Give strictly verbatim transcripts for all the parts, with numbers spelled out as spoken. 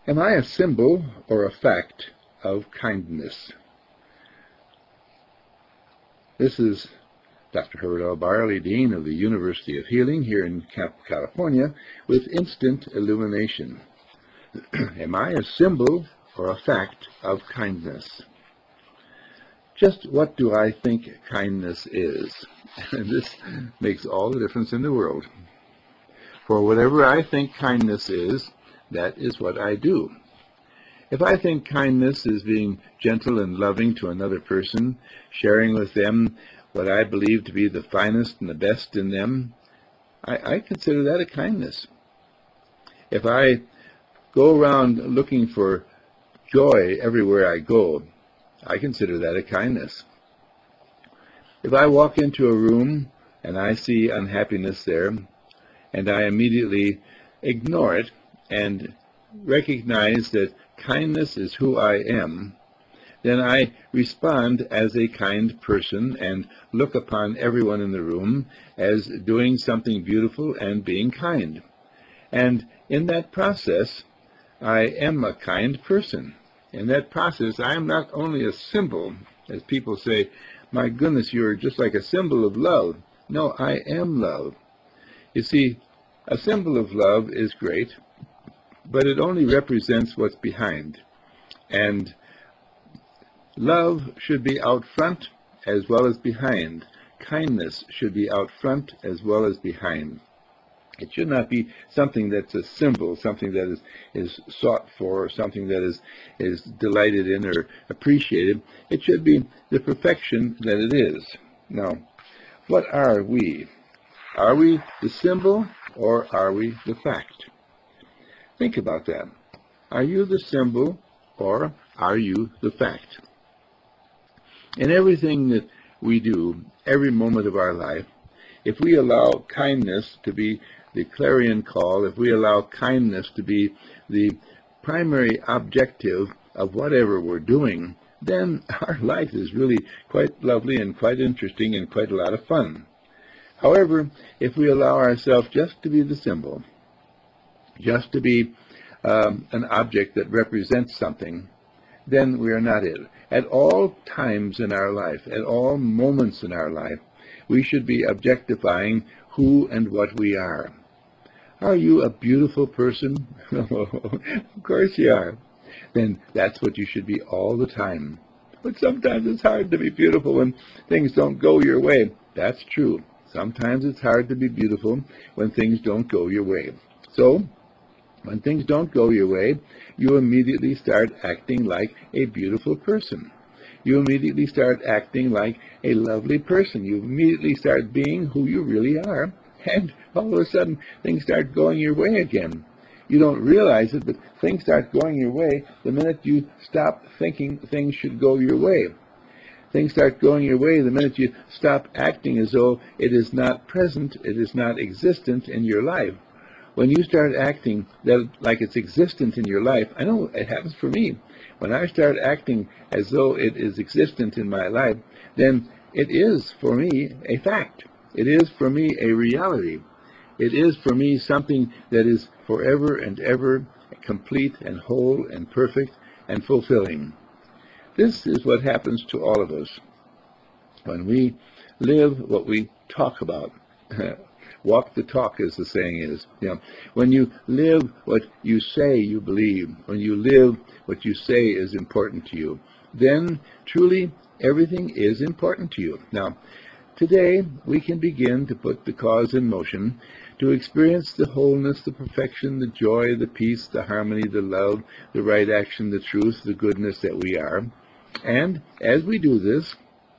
Am I a symbol or a fact of kindness? This is Doctor Herbert L. Barley, Dean of the University of Healing here in California, with instant illumination. Am I a symbol or a fact of kindness? Just what do I think kindness is? And this makes all the difference in the world. For whatever I think kindness is, that is what I do. If I think kindness is being gentle and loving to another person, sharing with them what I believe to be the finest and the best in them, I, I consider that a kindness. If I go around looking for joy everywhere I go, I consider that a kindness. If I walk into a room and I see unhappiness there, and I immediately ignore it and recognize that kindness is who I am, then I respond as a kind person and look upon everyone in the room as doing something beautiful and being kind. And in that process, I am a kind person. In that process, I am not only a symbol, as people say, my goodness, you're just like a symbol of love. No, I am love. You see, a symbol of love is great, but it only represents what's behind. And love should be out front as well as behind. Kindness should be out front as well as behind. It should not be something that's a symbol, something that is, is sought for, or something that is, is delighted in or appreciated. It should be the perfection that it is. Now, what are we? Are we the symbol or are we the fact? Think about that. Are you the symbol or are you the fact? In everything that we do, every moment of our life, if we allow kindness to be the clarion call, if we allow kindness to be the primary objective of whatever we're doing, then our life is really quite lovely and quite interesting and quite a lot of fun. However, if we allow ourselves just to be the symbol, just to be um, an object that represents something, then we are not it. At all times in our life, at all moments in our life, we should be objectifying who and what we are. Are you a beautiful person? Of course you are. Then that's what you should be all the time. But sometimes it's hard to be beautiful when things don't go your way. That's true. Sometimes it's hard to be beautiful when things don't go your way. So, when things don't go your way, you immediately start acting like a beautiful person. You immediately start acting like a lovely person. You immediately start being who you really are, and all of a sudden, things start going your way again. You don't realize it, but things start going your way the minute you stop thinking things should go your way. Things start going your way the minute you stop acting as though it is not present, it is not existent in your life. When you start acting that like it's existent in your life, I know it happens for me. When I start acting as though it is existent in my life, then it is for me a fact. It is for me a reality. It is for me something that is forever and ever complete and whole and perfect and fulfilling. This is what happens to all of us when we live what we talk about. Walk the talk, as the saying is. You know, when you live what you say you believe, when you live what you say is important to you, then truly everything is important to you. Now, today we can begin to put the cause in motion to experience the wholeness, the perfection, the joy, the peace, the harmony, the love, the right action, the truth, the goodness that we are. And as we do this,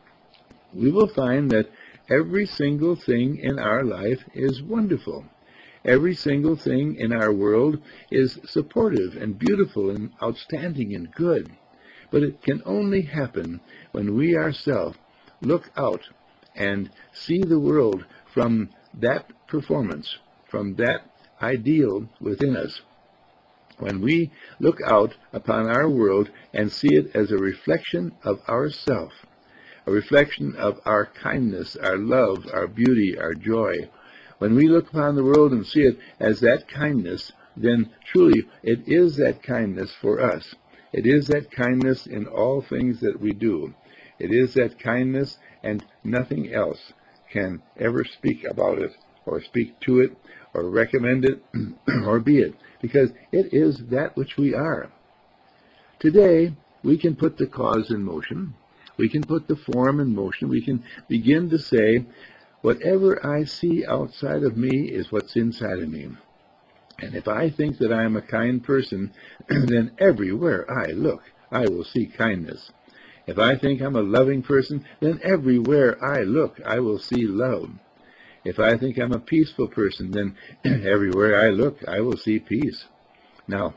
we will find that every single thing in our life is wonderful. Every single thing in our world is supportive and beautiful and outstanding and good. But it can only happen when we ourselves look out and see the world from that performance, from that ideal within us. When we look out upon our world and see it as a reflection of ourself, a reflection of our kindness, our love, our beauty, our joy. When we look upon the world and see it as that kindness, then truly it is that kindness for us. It is that kindness in all things that we do. It is that kindness, and nothing else can ever speak about it, or speak to it, or recommend it, or be it, because it is that which we are. Today, we can put the cause in motion. We can put the form in motion. We can begin to say, whatever I see outside of me is what's inside of me. And if I think that I am a kind person, then everywhere I look, I will see kindness. If I think I'm a loving person, then everywhere I look, I will see love. If I think I'm a peaceful person, then everywhere I look, I will see peace. Now,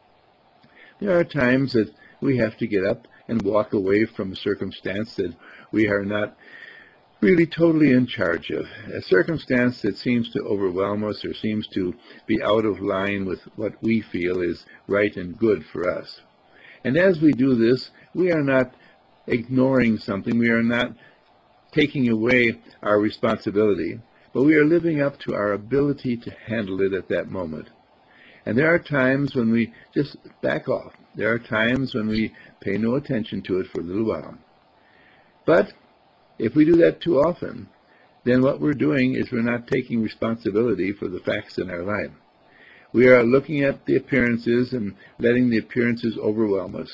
there are times that we have to get up and walk away from a circumstance that we are not really totally in charge of, a circumstance that seems to overwhelm us or seems to be out of line with what we feel is right and good for us. And as we do this, we are not ignoring something, we are not taking away our responsibility, but we are living up to our ability to handle it at that moment. And there are times when we just back off. There are times when we pay no attention to it for a little while. But if we do that too often, then what we're doing is we're not taking responsibility for the facts in our life. We are looking at the appearances and letting the appearances overwhelm us.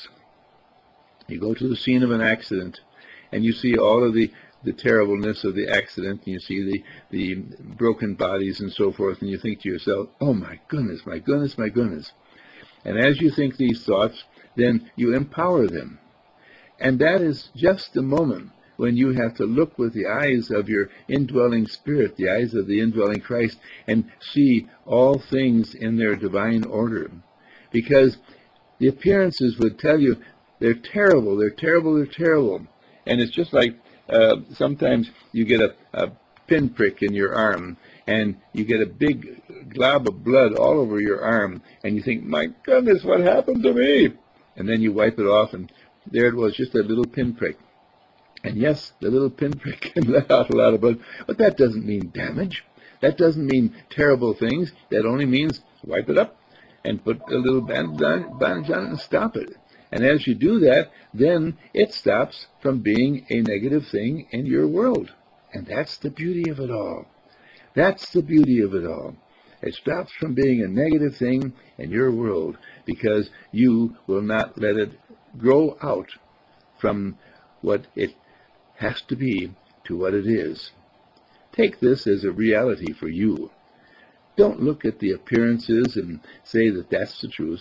You go to the scene of an accident, and you see all of the, the terribleness of the accident, and you see the, the broken bodies and so forth, and you think to yourself, oh my goodness, my goodness, my goodness. And as you think these thoughts, then you empower them. And that is just the moment when you have to look with the eyes of your indwelling spirit, the eyes of the indwelling Christ, and see all things in their divine order. Because the appearances would tell you they're terrible, they're terrible, they're terrible. And it's just like uh, sometimes you get a, a pinprick in your arm, and you get a big glob of blood all over your arm, and you think, my goodness, what happened to me? And then you wipe it off, and there it was, just a little pinprick. And yes, the little pinprick can let out a lot of blood, but that doesn't mean damage. That doesn't mean terrible things. That only means wipe it up and put a little bandage on it and stop it. And as you do that, then it stops from being a negative thing in your world. And that's the beauty of it all. That's the beauty of it all. It stops from being a negative thing in your world because you will not let it grow out from what it has to be to what it is. Take this as a reality for you. Don't look at the appearances and say that that's the truth.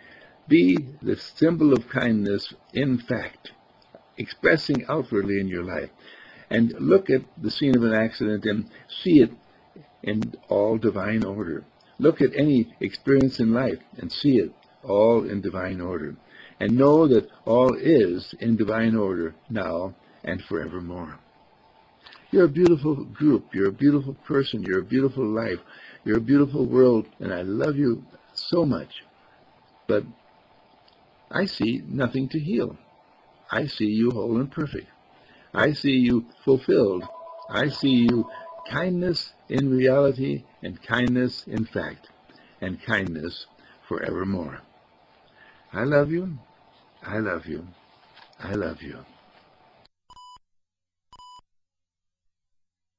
Be the symbol of kindness in fact, expressing outwardly in your life. And look at the scene of an accident and see it in all divine order. Look at any experience in life and see it all in divine order. And know that all is in divine order now and forevermore. You're a beautiful group. You're a beautiful person. You're a beautiful life. You're a beautiful world. And I love you so much. But I see nothing to heal. I see you whole and perfect. I see you fulfilled. I see you kindness in reality and kindness in fact and kindness forevermore. I love you. I love you. I love you.